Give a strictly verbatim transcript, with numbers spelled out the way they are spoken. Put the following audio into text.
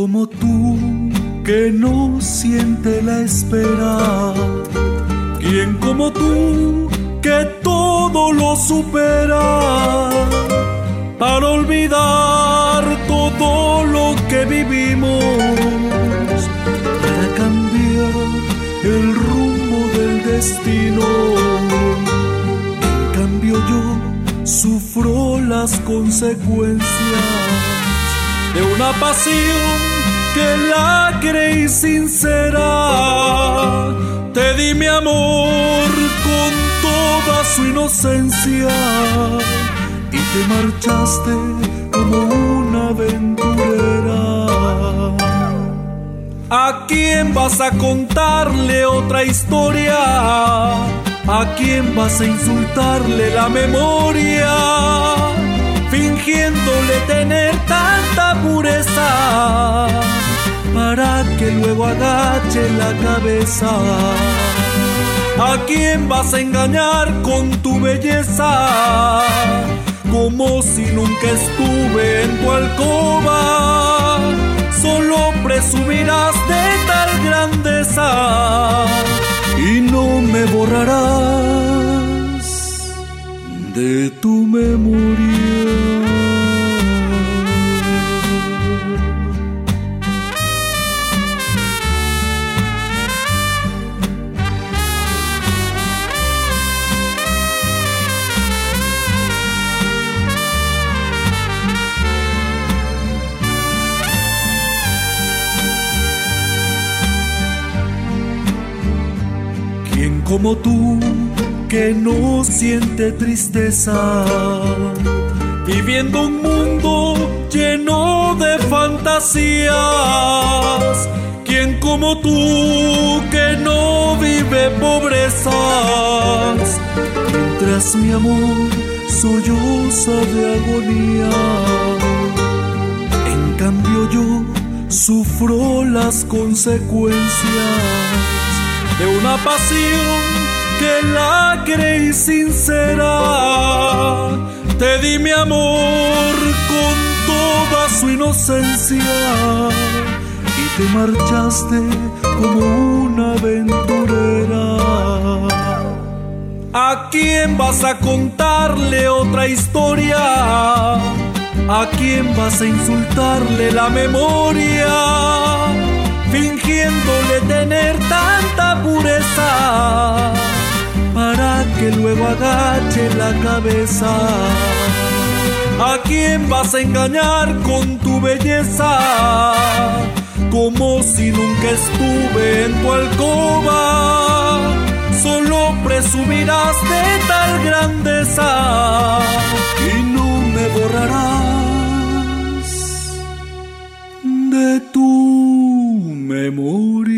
como tú que no siente la espera? ¿Quién como tú que todo lo supera? Para olvidar todo lo que vivimos, para cambiar el rumbo del destino. En cambio yo sufro las consecuencias de una pasión que la creí sincera. Te di mi amor con toda su inocencia y te marchaste como una aventurera. ¿A quién vas a contarle otra historia? ¿A quién vas a insultarle la memoria? Fingiéndole tener tanta pureza para que luego agache la cabeza. ¿A quién vas a engañar con tu belleza? Como si nunca estuve en tu alcoba. Solo presumirás de tal grandeza y no me borrarás de tu memoria. ¿Quién como tú que no siente tristeza, viviendo un mundo lleno de fantasías? ¿Quién como tú que no vive pobrezas, mientras mi amor solloza de agonía? En cambio yo sufro las consecuencias de una pasión que la creí sincera. Te di mi amor con toda su inocencia y te marchaste como una aventurera. ¿A quién vas a contarle otra historia? ¿A quién vas a insultarle la memoria? Fingiéndole tener tanta pureza para que luego agache la cabeza. ¿A quién vas a engañar con tu belleza? Como si nunca estuve en tu alcoba. Solo presumirás de tal grandeza y no me borrarás de tu memoria.